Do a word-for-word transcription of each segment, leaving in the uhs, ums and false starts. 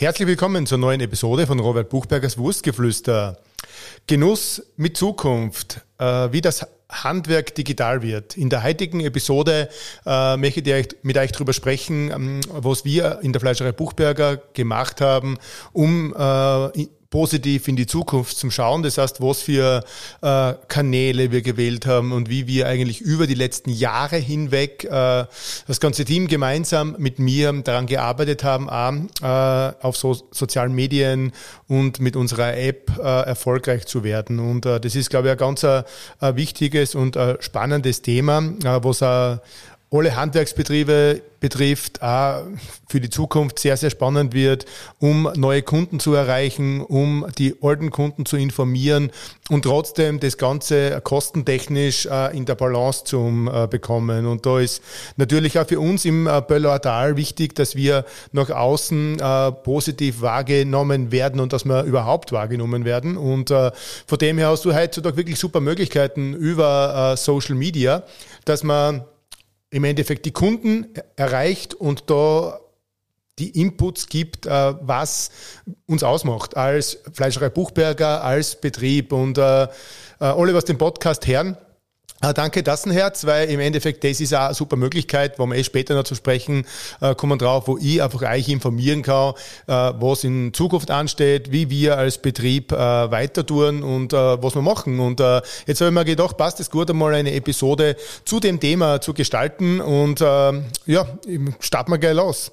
Herzlich willkommen zur neuen Episode von Robert Buchbergers Wurstgeflüster. Genuss mit Zukunft, äh, wie das Handwerk digital wird. In der heutigen Episode äh, möchte ich mit euch darüber sprechen, ähm, was wir in der Fleischerei Buchberger gemacht haben, um äh, positiv in die Zukunft zu schauen. Das heißt, was für äh, Kanäle wir gewählt haben und wie wir eigentlich über die letzten Jahre hinweg äh, das ganze Team gemeinsam mit mir daran gearbeitet haben, auch, äh, auf so sozialen Medien und mit unserer App äh, erfolgreich zu werden. Und äh, das ist, glaube ich, ein ganz äh, wichtiges und äh, spannendes Thema, äh, was äh, alle Handwerksbetriebe betrifft, auch für die Zukunft sehr, sehr spannend wird, um neue Kunden zu erreichen, um die alten Kunden zu informieren und trotzdem das Ganze kostentechnisch äh, in der Balance zu äh, bekommen. Und da ist natürlich auch für uns im äh, Böllauer Tal wichtig, dass wir nach außen äh, positiv wahrgenommen werden und dass wir überhaupt wahrgenommen werden. Und äh, von dem her hast du heutzutage wirklich super Möglichkeiten über äh, Social Media, dass man im Endeffekt die Kunden erreicht und da die Inputs gibt, äh, was uns ausmacht als Fleischerei Buchberger, als Betrieb. Und äh, alle, was den Podcast hören, äh, danke Dassenherz, weil im Endeffekt das ist auch eine super Möglichkeit, wo wir eh später noch zu sprechen äh, kommen drauf, wo ich einfach euch informieren kann, äh, was in Zukunft ansteht, wie wir als Betrieb äh, weiter tun und äh, was wir machen. Und äh, jetzt habe ich mir gedacht, passt es gut, einmal eine Episode zu dem Thema zu gestalten und äh, ja, starten wir gleich los.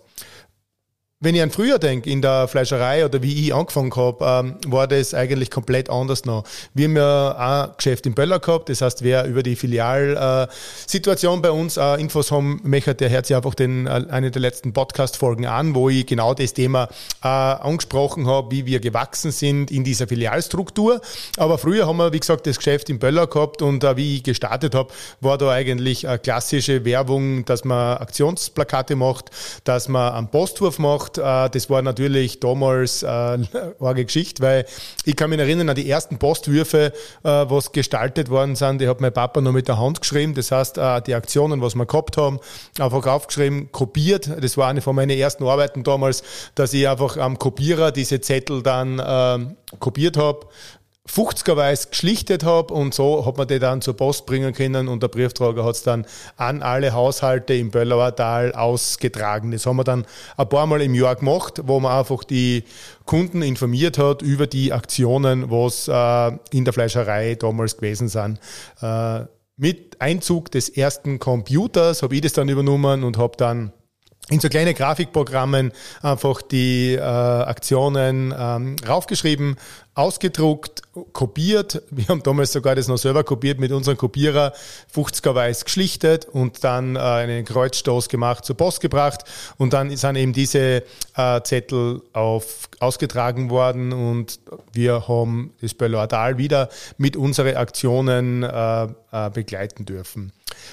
Wenn ich an früher denke, in der Fleischerei oder wie ich angefangen habe, ähm, war das eigentlich komplett anders noch. Wir haben ja auch ein Geschäft in Böller gehabt, das heißt, wer über die Filialsituation äh, bei uns äh, Infos haben möchte, der hört sich einfach den, äh, eine der letzten Podcast-Folgen an, wo ich genau das Thema äh, angesprochen habe, wie wir gewachsen sind in dieser Filialstruktur. Aber früher haben wir, wie gesagt, das Geschäft in Böller gehabt und äh, wie ich gestartet habe, war da eigentlich eine klassische Werbung, dass man Aktionsplakate macht, dass man einen Postwurf macht. Das war natürlich damals äh, eine arge Geschichte, weil ich kann mich erinnern an die ersten Postwürfe, äh, was gestaltet worden sind. Die hat mein Papa noch mit der Hand geschrieben. Das heißt, äh, die Aktionen, was wir gehabt haben, einfach aufgeschrieben, kopiert. Das war eine von meinen ersten Arbeiten damals, dass ich einfach am Kopierer diese Zettel dann äh, kopiert habe, fünfzigerweise geschlichtet habe und so hat man die dann zur Post bringen können und der Briefträger hat es dann an alle Haushalte im Böllauer Tal ausgetragen. Das haben wir dann ein paar Mal im Jahr gemacht, wo man einfach die Kunden informiert hat über die Aktionen, was äh, in der Fleischerei damals gewesen sind. Äh, mit Einzug des ersten Computers habe ich das dann übernommen und habe dann in so kleine Grafikprogrammen einfach die äh, Aktionen ähm, raufgeschrieben, ausgedruckt, kopiert. Wir haben damals sogar das noch selber kopiert mit unserem Kopierer, fünfzigerweise geschlichtet und dann äh, einen Kreuzstoß gemacht, zur Post gebracht und dann sind eben diese äh, Zettel auf, ausgetragen worden und wir haben das Böllauer Tal wieder mit unseren Aktionen äh, äh, begleiten dürfen.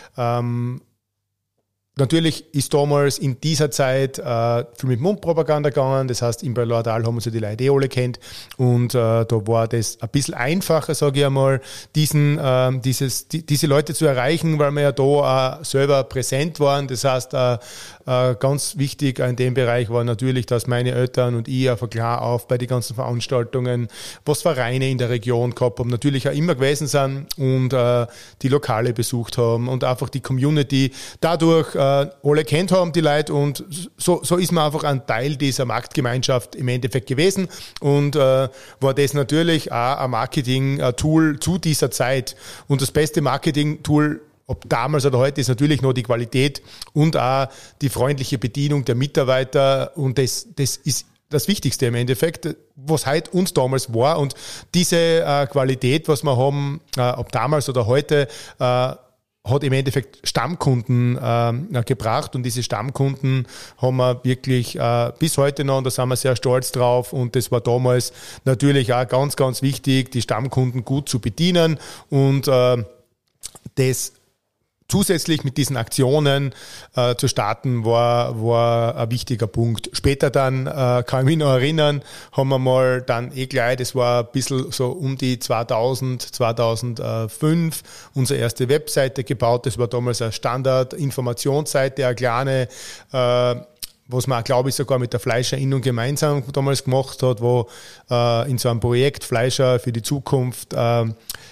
Ähm, Natürlich ist damals in dieser Zeit äh, viel mit Mundpropaganda gegangen, das heißt, im Böllauer Tal haben wir so die Leute eh alle kennt und äh, da war das ein bisschen einfacher, sage ich einmal, diesen, äh, dieses, die, diese Leute zu erreichen, weil wir ja da äh, selber präsent waren. Das heißt, äh, äh, ganz wichtig in dem Bereich war natürlich, dass meine Eltern und ich einfach klar auf bei den ganzen Veranstaltungen, was Vereine in der Region gehabt haben, natürlich auch immer gewesen sind und äh, die Lokale besucht haben und einfach die Community dadurch äh, alle kennt haben, die Leute, und so, so ist man einfach ein Teil dieser Marktgemeinschaft im Endeffekt gewesen und äh, war das natürlich auch ein Marketing-Tool zu dieser Zeit. Und das beste Marketing-Tool, ob damals oder heute, ist natürlich noch die Qualität und auch die freundliche Bedienung der Mitarbeiter, und das, das ist das Wichtigste im Endeffekt, was heute uns damals war, und diese äh, Qualität, was wir haben, äh, ob damals oder heute, äh, hat im Endeffekt Stammkunden äh, gebracht, und diese Stammkunden haben wir wirklich äh, bis heute noch, und da sind wir sehr stolz drauf, und das war damals natürlich auch ganz, ganz wichtig, die Stammkunden gut zu bedienen und äh, das zusätzlich mit diesen Aktionen äh, zu starten, war, war ein wichtiger Punkt. Später dann, äh, kann ich mich noch erinnern, haben wir mal dann eh gleich, das war ein bisschen so um die zweitausend, zweitausendfünf, unsere erste Webseite gebaut. Das war damals eine Standard-Informationsseite, eine kleine, äh, was man, glaube ich, sogar mit der Fleischerinnung gemeinsam damals gemacht hat, wo äh, in so einem Projekt Fleischer für die Zukunft äh,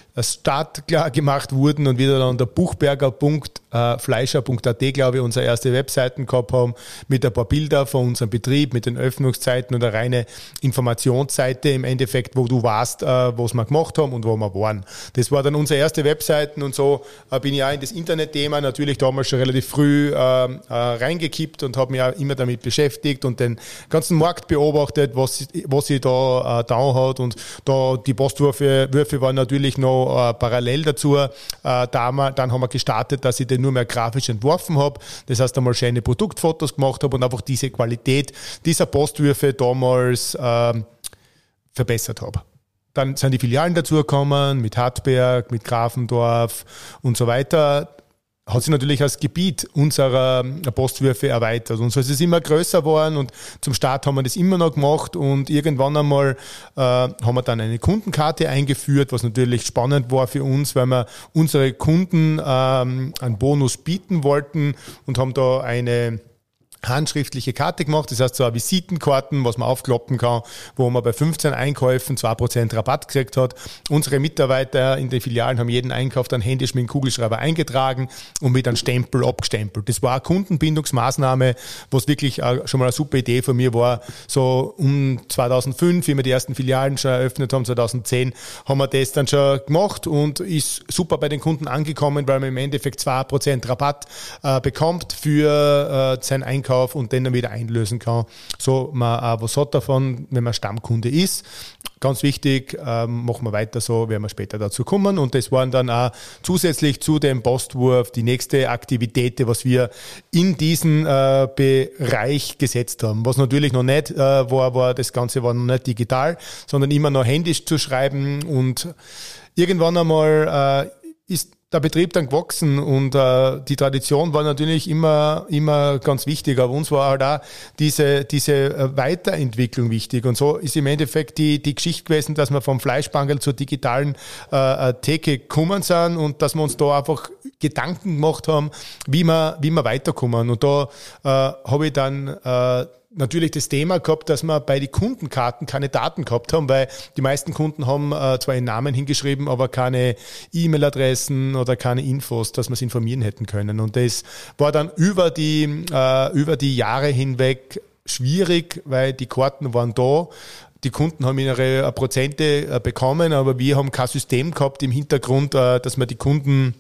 Start klar gemacht wurden und wieder dann der buchberger Punkt fleischer Punkt a t, glaube ich, unsere erste Webseiten gehabt haben, mit ein paar Bilder von unserem Betrieb, mit den Öffnungszeiten und eine reine Informationsseite im Endeffekt, wo du weißt, was wir gemacht haben und wo wir waren. Das war dann unsere erste Webseiten und so bin ich auch in das Internetthema natürlich damals schon relativ früh äh, reingekippt und habe mich auch immer damit beschäftigt und den ganzen Markt beobachtet, was, was sich da äh, da hat und da die Postwürfe Würfe waren natürlich noch äh, parallel dazu. Äh, da haben wir, dann haben wir gestartet, dass ich den nur mehr grafisch entworfen habe. Das heißt, einmal schöne Produktfotos gemacht habe und einfach diese Qualität dieser Postwürfe damals äh, verbessert habe. Dann sind die Filialen dazugekommen, mit Hartberg, mit Grafendorf und so weiter. Hat sich natürlich als Gebiet unserer Postwürfe erweitert. Und so ist es immer größer geworden und zum Start haben wir das immer noch gemacht und irgendwann einmal äh, haben wir dann eine Kundenkarte eingeführt, was natürlich spannend war für uns, weil wir unsere Kunden ähm, einen Bonus bieten wollten und haben da eine handschriftliche Karte gemacht, das heißt so eine Visitenkarten, was man aufklappen kann, wo man bei fünfzehn Einkäufen zwei Prozent Rabatt gekriegt hat. Unsere Mitarbeiter in den Filialen haben jeden Einkauf dann händisch mit dem Kugelschreiber eingetragen und mit einem Stempel abgestempelt. Das war eine Kundenbindungsmaßnahme, was wirklich schon mal eine super Idee von mir war. So um zweitausendfünf, wie wir die ersten Filialen schon eröffnet haben, zweitausendzehn, haben wir das dann schon gemacht und ist super bei den Kunden angekommen, weil man im Endeffekt zwei Prozent Rabatt äh, bekommt für äh, seinen Einkauf und den dann wieder einlösen kann. So, man auch was hat davon, wenn man Stammkunde ist. Ganz wichtig, ähm, machen wir weiter so, werden wir später dazu kommen. Und das waren dann auch zusätzlich zu dem Postwurf die nächste Aktivität, was wir in diesen äh, Bereich gesetzt haben. Was natürlich noch nicht äh, war, war, das Ganze war noch nicht digital, sondern immer noch händisch zu schreiben. Und irgendwann einmal äh, ist der Betrieb dann gewachsen und äh, die Tradition war natürlich immer immer ganz wichtig. Aber uns war halt auch diese diese Weiterentwicklung wichtig. Und so ist im Endeffekt die die Geschichte gewesen, dass wir vom Fleischbankerl zur digitalen äh, Theke gekommen sind und dass wir uns da einfach Gedanken gemacht haben, wie wir wie wir weiterkommen. Und da äh, habe ich dann äh, natürlich das Thema gehabt, dass wir bei den Kundenkarten keine Daten gehabt haben, weil die meisten Kunden haben äh, zwar ihren Namen hingeschrieben, aber keine E-Mail-Adressen oder keine Infos, dass wir sie informieren hätten können. Und das war dann über die, äh, über die Jahre hinweg schwierig, weil die Karten waren da. Die Kunden haben ihre Prozente bekommen, aber wir haben kein System gehabt im Hintergrund, äh, dass man die Kunden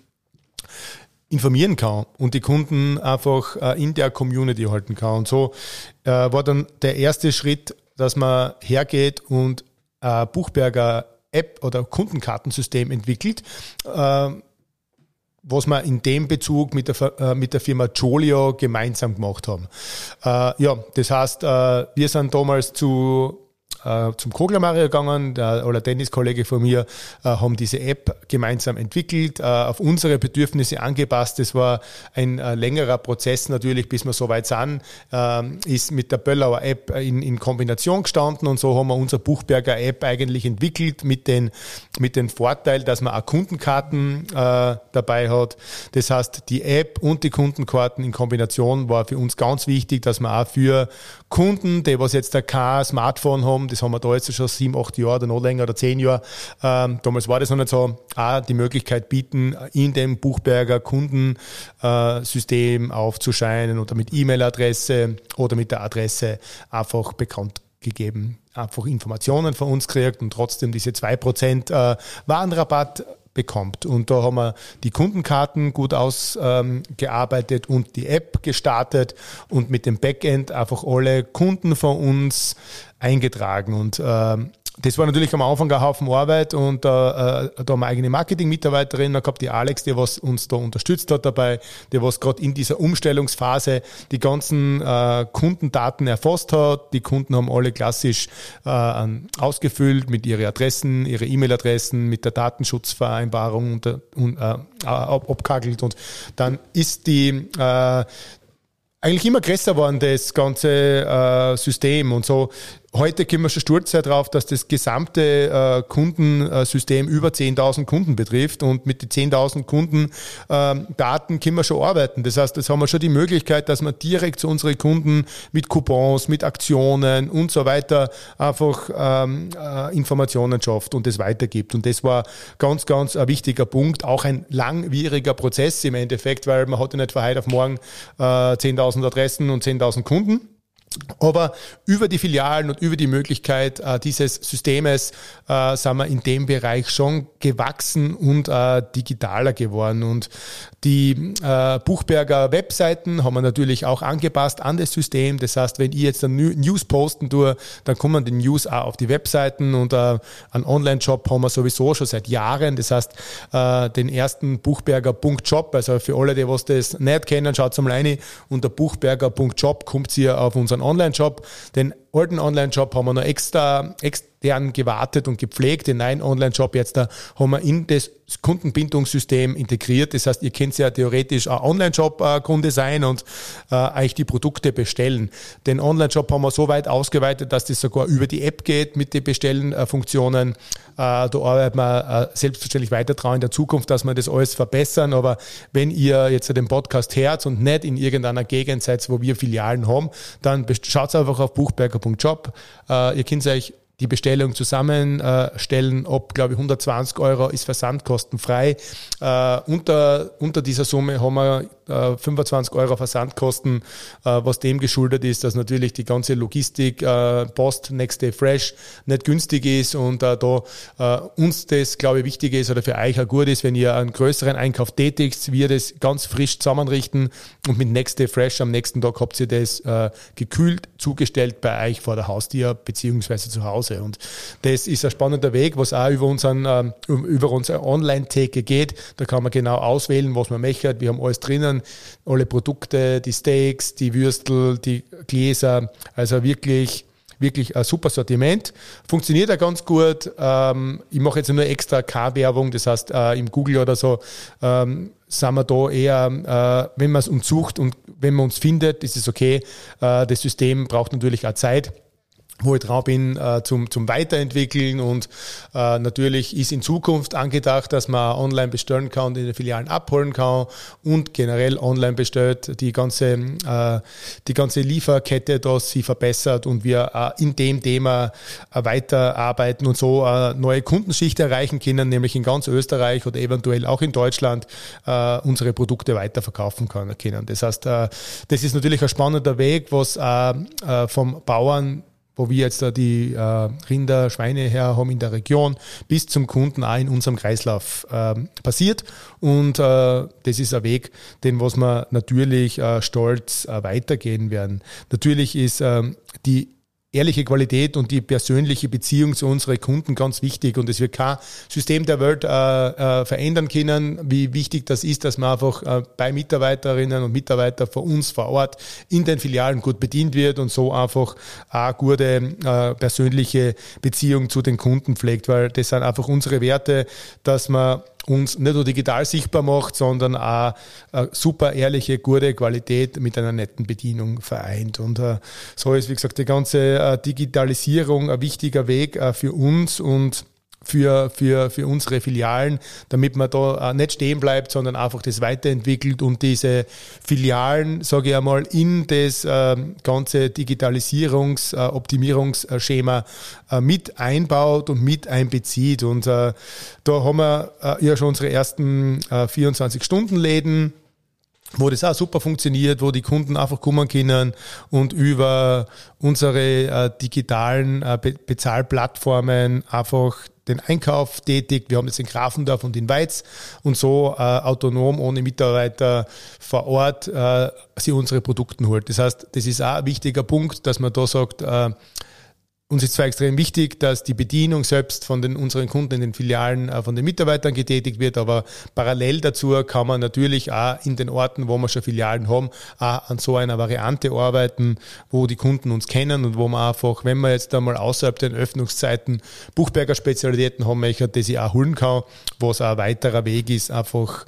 informieren kann und die Kunden einfach äh, in der Community halten kann. Und so äh, war dann der erste Schritt, dass man hergeht und äh, Buchberger App oder Kundenkartensystem entwickelt, äh, was wir in dem Bezug mit der, äh, mit der Firma Jolio gemeinsam gemacht haben. Äh, ja, das heißt, äh, wir sind damals zu zum Kogler-Mario gegangen, der oder Dennis-Kollege von mir, äh, haben diese App gemeinsam entwickelt, äh, auf unsere Bedürfnisse angepasst. Das war ein äh, längerer Prozess natürlich, bis wir so weit sind, äh, ist mit der Böllauer App in, in Kombination gestanden und so haben wir unsere Buchberger App eigentlich entwickelt mit den, mit den Vorteil, dass man auch Kundenkarten äh, dabei hat. Das heißt, die App und die Kundenkarten in Kombination war für uns ganz wichtig, dass man auch für Kunden, die was jetzt kein Smartphone haben, das haben wir da jetzt schon sieben, acht Jahre oder noch länger oder zehn Jahre. Ähm, damals war das noch nicht so. Auch die Möglichkeit bieten, in dem Buchberger Kundensystem äh, aufzuscheinen oder mit E-Mail-Adresse oder mit der Adresse einfach bekannt gegeben, einfach Informationen von uns kriegt und trotzdem diese zwei Prozent äh, Warenrabatt bekommt. Und da haben wir die Kundenkarten gut ausgearbeitet ähm, und die App gestartet und mit dem Backend einfach alle Kunden von uns eingetragen. Und ähm, das war natürlich am Anfang ein Haufen Arbeit und äh, da haben wir eigene Marketing-Mitarbeiterin gehabt, die Alex, die was uns da unterstützt hat dabei, die was gerade in dieser Umstellungsphase die ganzen äh, Kundendaten erfasst hat. Die Kunden haben alle klassisch äh, ausgefüllt mit ihren Adressen, ihre E-Mail-Adressen, mit der Datenschutzvereinbarung und, und, äh, abgehackelt und dann ist die äh, eigentlich immer größer geworden, das ganze äh, System und so. Heute können wir schon stolz sein drauf, dass das gesamte äh, Kundensystem über zehntausend Kunden betrifft und mit den zehntausend Kunden äh, Daten können wir schon arbeiten. Das heißt, das haben wir schon die Möglichkeit, dass wir direkt zu unseren Kunden mit Coupons, mit Aktionen und so weiter einfach ähm, äh, Informationen schafft und das weitergibt. Und das war ganz, ganz ein wichtiger Punkt, auch ein langwieriger Prozess im Endeffekt, weil man hat ja nicht von heute auf morgen äh, zehntausend Adressen und zehntausend Kunden. Aber über die Filialen und über die Möglichkeit äh, dieses Systems äh, sind wir in dem Bereich schon gewachsen und äh, digitaler geworden. Und die äh, Buchberger Webseiten haben wir natürlich auch angepasst an das System. Das heißt, wenn ich jetzt eine News posten tue, dann kommen die News auch auf die Webseiten und äh, einen Online-Shop haben wir sowieso schon seit Jahren. Das heißt, äh, den ersten Buchberger.job, also für alle, die was das nicht kennen, schaut mal rein. Unter Buchberger.job kommt ihr auf unseren Online-Shop. Den alten Online-Shop haben wir noch extra extern gewartet und gepflegt. Den neuen Online-Shop jetzt da haben wir in das Kundenbindungssystem integriert. Das heißt, ihr könnt ja theoretisch ein Online-Shop-Kunde sein und äh, eigentlich die Produkte bestellen. Den Online-Shop haben wir so weit ausgeweitet, dass das sogar über die App geht mit den Bestellen-Funktionen. Äh, da arbeiten wir äh, selbstverständlich weiter dran in der Zukunft, dass wir das alles verbessern. Aber wenn ihr jetzt den Podcast hört und nicht in irgendeiner Gegend seid, wo wir Filialen haben, dann schaut einfach auf buchberger.job. Äh, ihr könnt euch die Bestellung zusammenstellen, ob, glaube ich, hundertzwanzig Euro ist versandkostenfrei. Äh, unter, unter dieser Summe haben wir äh, fünfundzwanzig Euro Versandkosten, äh, was dem geschuldet ist, dass natürlich die ganze Logistik, äh, Post, Next Day Fresh nicht günstig ist und äh, da äh, uns das, glaube ich, wichtig ist oder für euch auch gut ist, wenn ihr einen größeren Einkauf tätigt, wir das ganz frisch zusammenrichten und mit Next Day Fresh am nächsten Tag habt ihr das äh, gekühlt zugestellt bei euch vor der Haustür beziehungsweise zu Hause. Und das ist ein spannender Weg, was auch über unseren, ähm, über unsere Online-Theke geht. Da kann man genau auswählen, was man möchte. Wir haben alles drinnen, alle Produkte, die Steaks, die Würstel, die Gläser, also wirklich wirklich ein super Sortiment. Funktioniert auch ganz gut. Ähm, ich mache jetzt nur extra K-Werbung, das heißt äh, im Google oder so ähm, sind wir da eher, äh, wenn man es uns sucht und wenn man uns findet, ist es okay. Äh, das System braucht natürlich auch Zeit, wo ich dran bin, äh, zum, zum Weiterentwickeln und äh, natürlich ist in Zukunft angedacht, dass man online bestellen kann und in den Filialen abholen kann und generell online bestellt, die ganze, äh, die ganze Lieferkette, dass sie verbessert und wir äh, in dem Thema äh, weiterarbeiten und so äh, neue Kundenschicht erreichen können, nämlich in ganz Österreich oder eventuell auch in Deutschland äh, unsere Produkte weiterverkaufen können. Das heißt, äh, das ist natürlich ein spannender Weg, was äh, äh, vom Bauern, wo wir jetzt da die äh, Rinder, Schweine her haben in der Region, bis zum Kunden auch in unserem Kreislauf äh, passiert. Und äh, das ist ein Weg, den was wir natürlich äh, stolz äh, weitergehen werden. Natürlich ist äh, die ehrliche Qualität und die persönliche Beziehung zu unseren Kunden ganz wichtig und es wird kein System der Welt äh, äh, verändern können, wie wichtig das ist, dass man einfach äh, bei Mitarbeiterinnen und Mitarbeitern von uns vor Ort in den Filialen gut bedient wird und so einfach eine gute äh, persönliche Beziehung zu den Kunden pflegt, weil das sind einfach unsere Werte, dass man uns nicht nur digital sichtbar macht, sondern auch eine super ehrliche, gute Qualität mit einer netten Bedienung vereint. Und äh, so ist, wie gesagt, die ganze äh, Digitalisierung ein wichtiger Weg äh, für uns und für, für, für unsere Filialen, damit man da äh, nicht stehen bleibt, sondern einfach das weiterentwickelt und diese Filialen, sage ich einmal, in das äh, ganze Digitalisierungs-, äh, Optimierungsschema äh, mit einbaut und mit einbezieht. Und äh, da haben wir äh, ja schon unsere ersten äh, vierundzwanzig-Stunden-Läden, wo das auch super funktioniert, wo die Kunden einfach kommen können und über unsere äh, digitalen äh, Be- Bezahlplattformen einfach den Einkauf tätigt. Wir haben jetzt in Grafendorf und in Weiz und so äh, autonom, ohne Mitarbeiter vor Ort, äh, sie unsere Produkte holt. Das heißt, das ist auch ein wichtiger Punkt, dass man da sagt, äh, uns ist zwar extrem wichtig, dass die Bedienung selbst von den, unseren Kunden in den Filialen äh, von den Mitarbeitern getätigt wird, aber parallel dazu kann man natürlich auch in den Orten, wo wir schon Filialen haben, auch an so einer Variante arbeiten, wo die Kunden uns kennen und wo man einfach, wenn man jetzt einmal außerhalb den Öffnungszeiten Buchberger Spezialitäten haben möchte, die ich auch holen kann, was auch ein weiterer Weg ist, einfach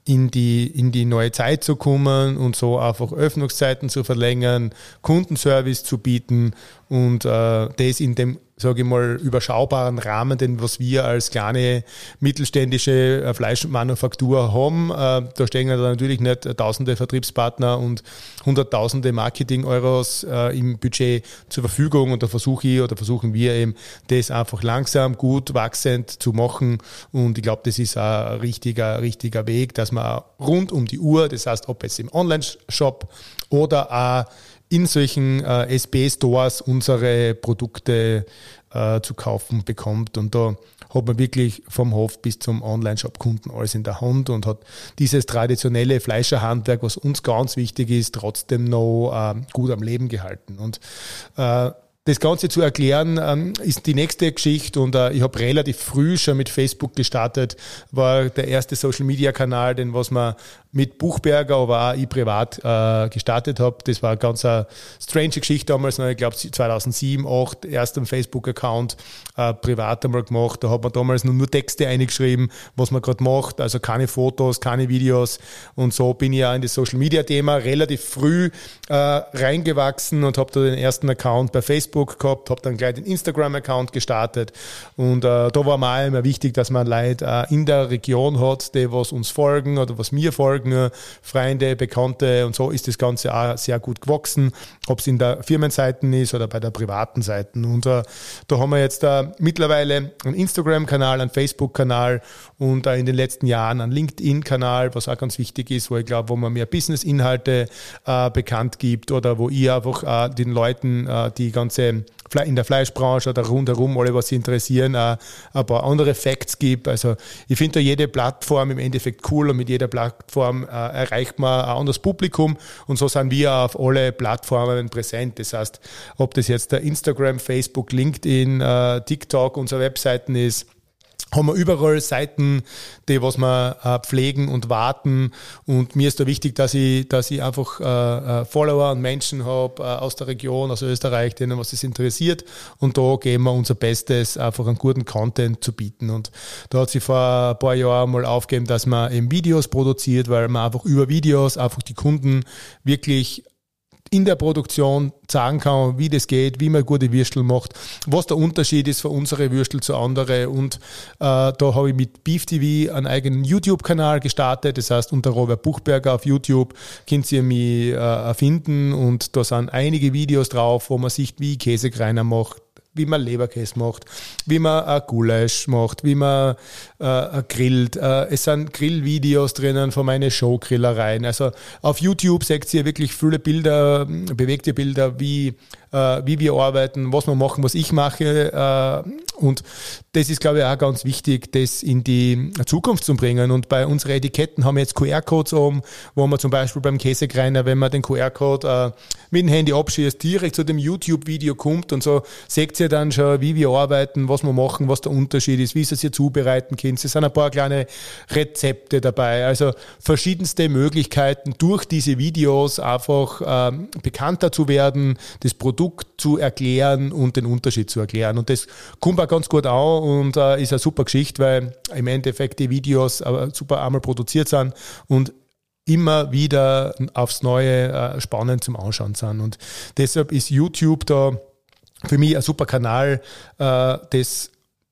in die, in die neue Zeit zu kommen und so einfach Öffnungszeiten zu verlängern, Kundenservice zu bieten und äh, das in dem, sage ich mal, überschaubaren Rahmen, den was wir als kleine mittelständische äh, Fleischmanufaktur haben. Äh, da stehen da natürlich nicht tausende Vertriebspartner und hunderttausende Marketing-Euros äh, im Budget zur Verfügung und da versuche ich oder versuchen wir eben, das einfach langsam, gut, wachsend zu machen und ich glaube, das ist ein richtiger, richtiger Weg, dass man rund um die Uhr, das heißt, ob es im Online-Shop oder auch in solchen äh, S B-Stores unsere Produkte äh, zu kaufen bekommt. Und da hat man wirklich vom Hof bis zum Online-Shop-Kunden alles in der Hand und hat dieses traditionelle Fleischerhandwerk, was uns ganz wichtig ist, trotzdem noch äh, gut am Leben gehalten. Und äh, das Ganze zu erklären, ähm, ist die nächste Geschichte und äh, ich habe relativ früh schon mit Facebook gestartet, war der erste Social-Media-Kanal, den was man mit Buchberger, aber auch ich privat äh, gestartet habe. Das war eine ganz eine strange Geschichte damals, ich glaube zweitausendsieben, zweitausendacht, erst einen Facebook-Account äh, privat einmal gemacht. Da hat man damals nur, nur Texte eingeschrieben, was man gerade macht, also keine Fotos, keine Videos und so bin ich ja in das Social-Media-Thema relativ früh äh, reingewachsen und habe da den ersten Account bei Facebook gehabt, habe dann gleich den Instagram-Account gestartet und äh, da war mir auch immer wichtig, dass man Leute äh, in der Region hat, die was uns folgen oder was mir folgen, Freunde, Bekannte und so ist das Ganze auch sehr gut gewachsen, ob es in der Firmenseite ist oder bei der privaten Seite. Und äh, da haben wir jetzt äh, mittlerweile einen Instagram-Kanal, einen Facebook-Kanal und äh, in den letzten Jahren einen LinkedIn-Kanal, was auch ganz wichtig ist, wo ich glaube, wo man mehr Business-Inhalte äh, bekannt gibt oder wo ich einfach äh, den Leuten äh, die ganze in der Fleischbranche oder rundherum, alle, was sie interessieren, auch ein paar andere Facts gibt. Also ich finde da jede Plattform im Endeffekt cool und mit jeder Plattform äh, erreicht man ein anderes Publikum und so sind wir auf alle Plattformen präsent. Das heißt, ob das jetzt der Instagram, Facebook, LinkedIn, äh, TikTok, unsere Webseiten ist, haben wir überall Seiten, die was wir äh, pflegen und warten und mir ist da wichtig, dass ich, dass ich einfach äh, äh, Follower und Menschen habe äh, aus der Region, aus Österreich, denen was es interessiert und da geben wir unser Bestes, einfach einen guten Content zu bieten und da hat sich vor ein paar Jahren mal aufgegeben, dass man eben Videos produziert, weil man einfach über Videos einfach die Kunden wirklich in der Produktion sagen kann, wie das geht, wie man gute Würstel macht, was der Unterschied ist für unsere Würstel zu anderen und äh, da habe ich mit Beef T V einen eigenen YouTube-Kanal gestartet, das heißt unter Robert Buchberger auf YouTube könnt ihr mich äh, finden und da sind einige Videos drauf, wo man sieht, wie Käsekreiner macht, wie man Leberkäse macht, wie man ein Gulasch macht, wie man äh, grillt. Äh, es sind Grillvideos drinnen von meinen Showgrillereien. Also auf YouTube seht ihr wirklich viele Bilder, bewegte Bilder, wie, äh, wie wir arbeiten, was wir machen, was ich mache. Äh, und das ist, glaube ich, auch ganz wichtig, das in die Zukunft zu bringen. Und bei unseren Etiketten haben wir jetzt Q R-Codes oben, wo man zum Beispiel beim Käsekreiner, wenn man den Q R-Code äh, mit dem Handy abschießt, direkt zu dem YouTube-Video kommt und so seht ihr dann schon, wie wir arbeiten, was wir machen, was der Unterschied ist, wie ihr es hier zubereiten könnt. Es sind ein paar kleine Rezepte dabei, also verschiedenste Möglichkeiten, durch diese Videos einfach ähm, bekannter zu werden, das Produkt zu erklären und den Unterschied zu erklären. Und das kommt auch ganz gut an und äh, ist eine super Geschichte, weil im Endeffekt die Videos äh, super einmal produziert sind und immer wieder aufs Neue äh, spannend zum Anschauen sind. Und deshalb ist YouTube da für mich ein super Kanal, äh, das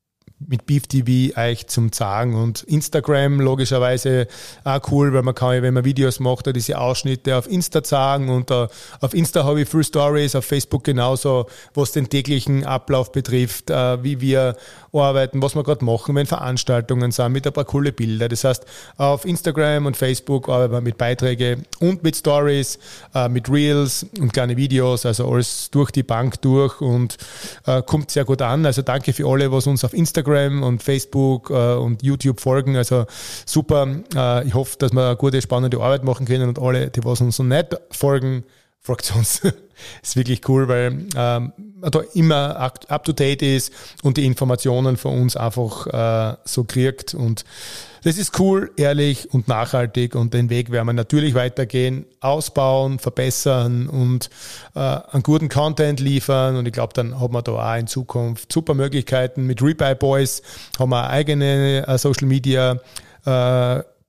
mit Beef T V euch zum Sagen und Instagram logischerweise auch cool, weil man kann, wenn man Videos macht, da diese Ausschnitte auf Insta sagen und uh, auf Insta habe ich Full Stories, auf Facebook genauso, was den täglichen Ablauf betrifft, uh, wie wir arbeiten, was wir gerade machen, wenn Veranstaltungen sind, mit ein paar coole Bilder. Das heißt, auf Instagram und Facebook arbeiten wir mit Beiträgen und mit Stories, uh, mit Reels und kleine Videos, also alles durch die Bank durch und uh, kommt sehr gut an. Also danke für alle, was uns auf Instagram und Facebook äh, und YouTube folgen. Also super. Äh, ich hoffe, dass wir eine gute, spannende Arbeit machen können und alle, die was uns noch nicht folgen, folgt uns. Ist wirklich cool, weil ähm, da immer up to date ist und die Informationen von uns einfach äh, so kriegt und das ist cool, ehrlich und nachhaltig und den Weg werden wir natürlich weitergehen, ausbauen, verbessern und äh, einen guten Content liefern und ich glaube, dann haben wir da auch in Zukunft super Möglichkeiten. Mit Rebuy Boys haben wir eine eigene äh, Social Media äh,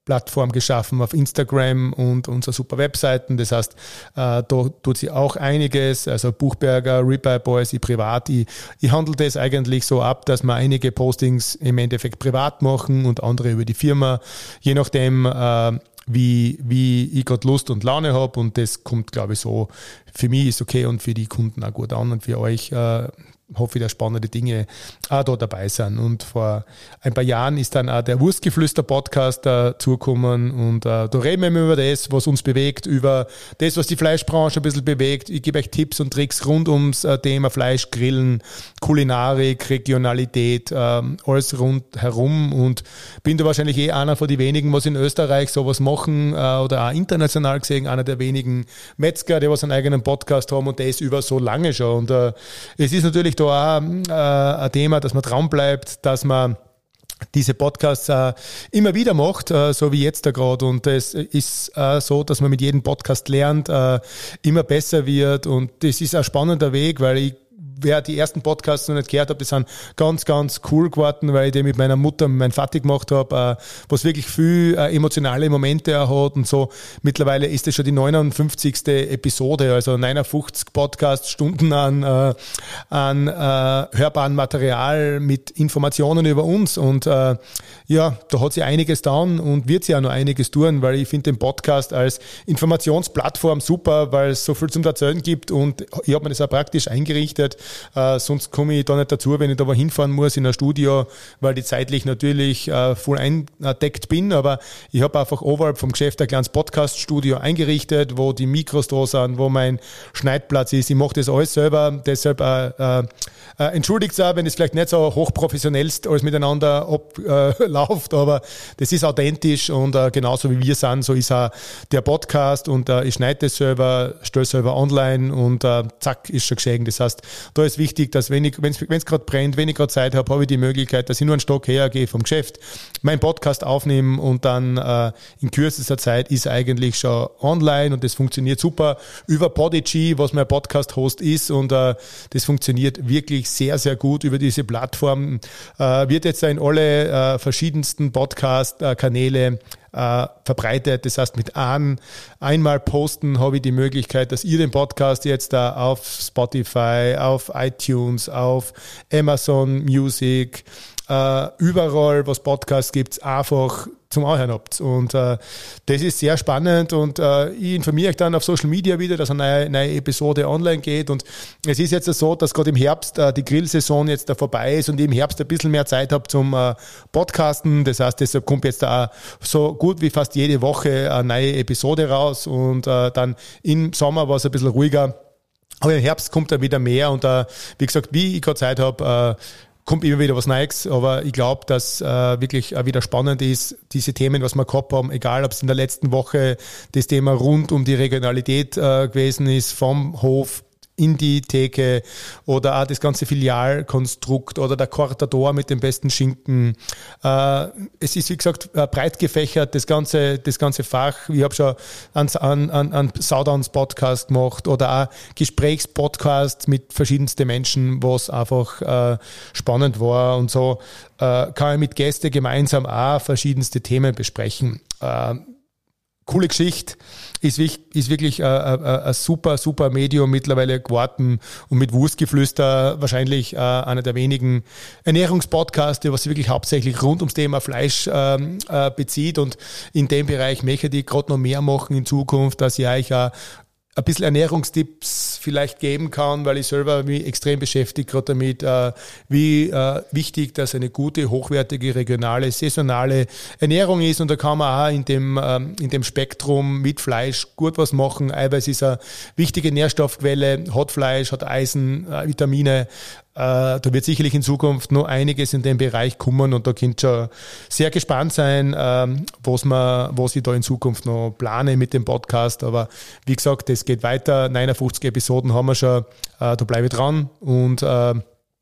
Plattform geschaffen auf Instagram und unsere super Webseiten. Das heißt, äh, da tut sie auch einiges. Also Buchberger, Rebuy Boys, ich privat, ich, ich handle das eigentlich so ab, dass wir einige Postings im Endeffekt privat machen und andere über die Firma, je nachdem, äh, wie, wie ich gerade Lust und Laune habe, und das kommt, glaube ich, so, für mich ist okay und für die Kunden auch gut an und für euch äh, hoffe ich, dass spannende Dinge auch da dabei sind. Und vor ein paar Jahren ist dann auch der Wurstgeflüster-Podcast dazugekommen, und äh, da reden wir über das, was uns bewegt, über das, was die Fleischbranche ein bisschen bewegt. Ich gebe euch Tipps und Tricks rund ums äh, Thema Fleisch, Grillen, Kulinarik, Regionalität, äh, alles rundherum, und bin da wahrscheinlich eh einer von den wenigen, was in Österreich sowas machen, äh, oder auch international gesehen, einer der wenigen Metzger, die was einen eigenen Podcast haben, und das über so lange schon. Und äh, es ist natürlich da auch äh, ein Thema, dass man dran bleibt, dass man diese Podcasts äh, immer wieder macht, äh, so wie jetzt da gerade. Und es ist äh, so, dass man mit jedem Podcast lernt, äh, immer besser wird. Und das ist ein spannender Weg, weil ich, wer die ersten Podcasts noch nicht gehört hat, die sind ganz, ganz cool geworden, weil ich die mit meiner Mutter, mit meinem Vati gemacht habe, äh, was wirklich viel äh, emotionale Momente hat und so. Mittlerweile ist das schon die neunundfünfzigste Episode, also neunundfünfzig Podcast-Stunden an, äh, an äh, hörbaren Material mit Informationen über uns, und äh, ja, da hat sie einiges getan und wird sie auch noch einiges tun, weil ich finde den Podcast als Informationsplattform super, weil es so viel zum Erzählen gibt, und ich habe mir das auch praktisch eingerichtet. Äh, sonst komme ich da nicht dazu, wenn ich da mal hinfahren muss in ein Studio, weil ich zeitlich natürlich äh, voll eingedeckt bin, aber ich habe einfach oberhalb vom Geschäft ein kleines Podcast-Studio eingerichtet, wo die Mikros da sind, wo mein Schneidplatz ist. Ich mache das alles selber, deshalb äh, äh, äh, entschuldigt auch, wenn es vielleicht nicht so hochprofessionellst alles miteinander abläuft, äh, aber das ist authentisch, und äh, genauso wie wir sind, so ist auch der Podcast, und äh, ich schneide das selber, stelle selber online, und äh, zack, ist schon geschehen. Das heißt, da ist wichtig, dass wenn ich, wenn es gerade brennt, wenn ich gerade Zeit habe, habe ich die Möglichkeit, dass ich nur einen Stock hergehe vom Geschäft, meinen Podcast aufnehme, und dann äh, in kürzester Zeit ist eigentlich schon online, und das funktioniert super über Podigy, was mein Podcast-Host ist, und äh, das funktioniert wirklich sehr, sehr gut über diese Plattform. Äh, wird jetzt in alle äh, verschiedensten Podcast-Kanäle Äh, verbreitet. Das heißt, mit ein, einmal posten habe ich die Möglichkeit, dass ihr den Podcast jetzt da auf Spotify, auf iTunes, auf Amazon Music, äh, überall, was Podcasts gibt, einfach zum Anhören habt. Und äh, das ist sehr spannend, und äh, ich informiere euch dann auf Social Media wieder, dass eine neue, neue Episode online geht. Und es ist jetzt so, dass gerade im Herbst äh, die Grillsaison jetzt da vorbei ist und ich im Herbst ein bisschen mehr Zeit habe zum äh, Podcasten. Das heißt, deshalb kommt jetzt da so gut wie fast jede Woche eine neue Episode raus, und äh, dann im Sommer war es ein bisschen ruhiger. Aber im Herbst kommt da wieder mehr, und äh, wie gesagt, wie ich gerade Zeit habe, äh, kommt immer wieder was Neues, aber ich glaube, dass äh, wirklich auch wieder spannend ist, diese Themen, was wir gehabt haben, egal ob es in der letzten Woche das Thema rund um die Regionalität äh, gewesen ist, vom Hof in die Theke, oder auch das ganze Filialkonstrukt oder der Cortador mit dem besten Schinken. Äh, es ist, wie gesagt, breit gefächert, das ganze, das ganze Fach. Ich habe schon einen, einen, einen Saudowns-Podcast gemacht oder auch Gesprächspodcasts mit verschiedensten Menschen, was einfach äh, spannend war, und so äh, kann ich mit Gästen gemeinsam auch verschiedenste Themen besprechen. Äh, Coole Geschichte, ist, ist wirklich ein, ein, ein super, super Medium mittlerweile geworden, und mit Wurstgeflüster wahrscheinlich äh, einer der wenigen Ernährungspodcasts, was sich wirklich hauptsächlich rund ums Thema Fleisch ähm, äh, bezieht, und in dem Bereich möchte ich gerade noch mehr machen in Zukunft, dass ich euch auch ein bisschen Ernährungstipps vielleicht geben kann, weil ich selber mich extrem beschäftigt gerade damit, äh, wie äh, wichtig das eine gute, hochwertige, regionale, saisonale Ernährung ist, und da kann man auch in dem, ähm, in dem Spektrum mit Fleisch gut was machen. Eiweiß ist eine wichtige Nährstoffquelle, hat Fleisch, hat Eisen, äh, Vitamine. Äh, da wird sicherlich in Zukunft noch einiges in dem Bereich kommen, und da könnt ihr sehr gespannt sein, ähm, was man, was ich da in Zukunft noch plane mit dem Podcast. Aber wie gesagt, das geht weiter. neunundfünfzig Episoden haben wir schon. Äh, da bleibe ich dran, und äh,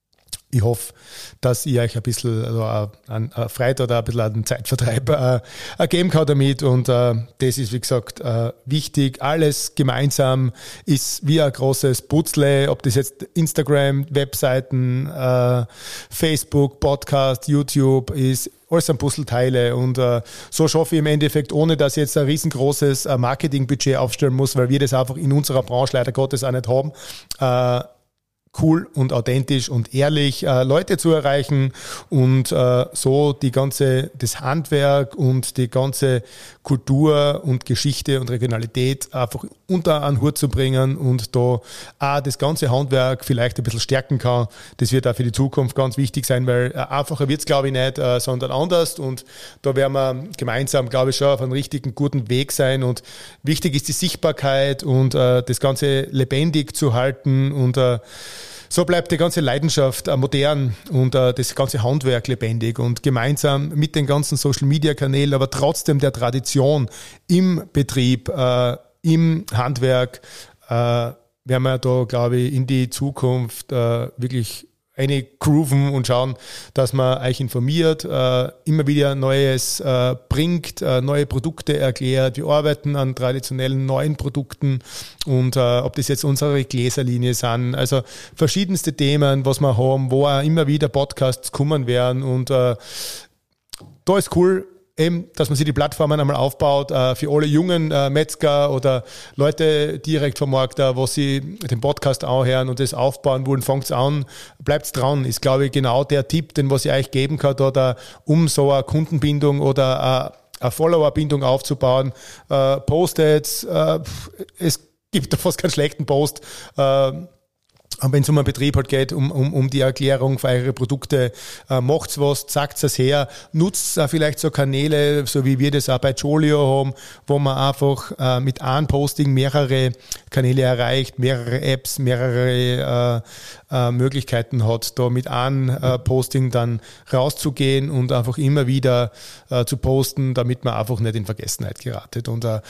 ich hoffe, dass ich euch ein bisschen also eine, eine Freude oder ein bisschen einen Zeitvertreib äh, geben kann damit. Und äh, das ist, wie gesagt, äh, wichtig. Alles gemeinsam ist wie ein großes Puzzle, ob das jetzt Instagram, Webseiten, äh, Facebook, Podcast, YouTube ist. alles sind Puzzleteile und äh, so schaffe ich im Endeffekt, ohne dass ich jetzt ein riesengroßes äh, Marketingbudget aufstellen muss, weil wir das einfach in unserer Branche leider Gottes auch nicht haben, äh, cool und authentisch und ehrlich äh, Leute zu erreichen und äh, so die ganze, das Handwerk und die ganze Kultur und Geschichte und Regionalität einfach unter einen Hut zu bringen und da auch das ganze Handwerk vielleicht ein bisschen stärken kann. Das wird auch für die Zukunft ganz wichtig sein, weil äh, einfacher wird es, glaube ich, nicht, äh, sondern anders und da werden wir gemeinsam, glaube ich, schon auf einem richtigen, guten Weg sein und wichtig ist die Sichtbarkeit und äh, das Ganze lebendig zu halten und äh, so bleibt die ganze Leidenschaft äh, modern und äh, das ganze Handwerk lebendig und gemeinsam mit den ganzen Social-Media-Kanälen, aber trotzdem der Tradition im Betrieb, äh, im Handwerk, äh, werden wir da, glaube ich, in die Zukunft äh, wirklich eine grooven und schauen, dass man euch informiert, äh, immer wieder Neues äh, bringt, äh, neue Produkte erklärt. Wir arbeiten an traditionellen neuen Produkten und äh, ob das jetzt unsere Gläserlinie sind, also verschiedenste Themen, was wir haben, wo auch immer wieder Podcasts kommen werden und äh, da ist cool, eben, dass man sich die Plattformen einmal aufbaut äh, für alle jungen äh, Metzger oder Leute direkt vom Markt, äh, wo sie den Podcast anhören und das aufbauen wollen, fangt's an, bleibt's dran, ist glaube ich genau der Tipp, den was ich euch geben kann, oder um so eine Kundenbindung oder äh, eine Followerbindung aufzubauen. Äh, postet, äh, es gibt da fast keinen schlechten Post, äh, aber wenn es um einen Betrieb halt geht, um, um, um die Erklärung für eure Produkte, äh, macht's was, sagt's es her, nutzt auch vielleicht so Kanäle, so wie wir das auch bei Jolio haben, wo man einfach äh, mit einem Posting mehrere Kanäle erreicht, mehrere Apps, mehrere äh, äh, Möglichkeiten hat, da mit einem äh, Posting dann rauszugehen und einfach immer wieder äh, zu posten, damit man einfach nicht in Vergessenheit geratet. Und äh,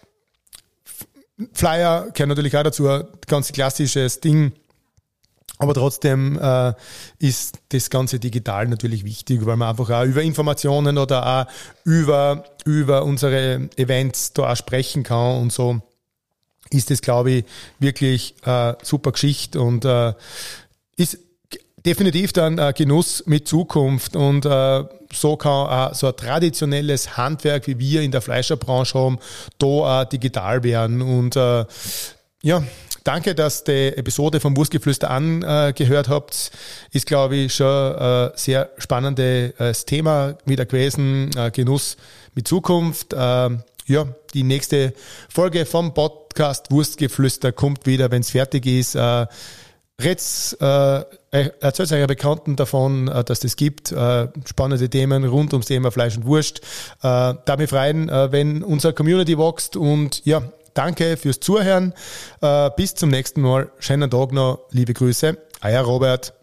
Flyer gehört natürlich auch dazu, ein ganz klassisches Ding. Aber trotzdem äh, ist das Ganze digital natürlich wichtig, weil man einfach auch über Informationen oder auch über, über unsere Events da auch sprechen kann und so ist das, glaube ich, wirklich äh, super Geschichte und äh, ist definitiv dann ein Genuss mit Zukunft und äh, so kann auch so ein traditionelles Handwerk, wie wir in der Fleischerbranche haben, da auch digital werden und äh, ja, danke, dass die Episode vom Wurstgeflüster angehört habt. Ist, glaube ich, schon ein sehr spannendes Thema wieder gewesen. Genuss mit Zukunft. Ja, die nächste Folge vom Podcast Wurstgeflüster kommt wieder, wenn es fertig ist. Red's, äh, erzählt euren Bekannten davon, äh, dass das gibt. Äh, spannende Themen rund ums Thema Fleisch und Wurst. Äh, da mich freuen, äh, wenn unsere Community wächst und ja, danke fürs Zuhören. Äh, bis zum nächsten Mal. Schönen Tag noch. Liebe Grüße. Euer Robert.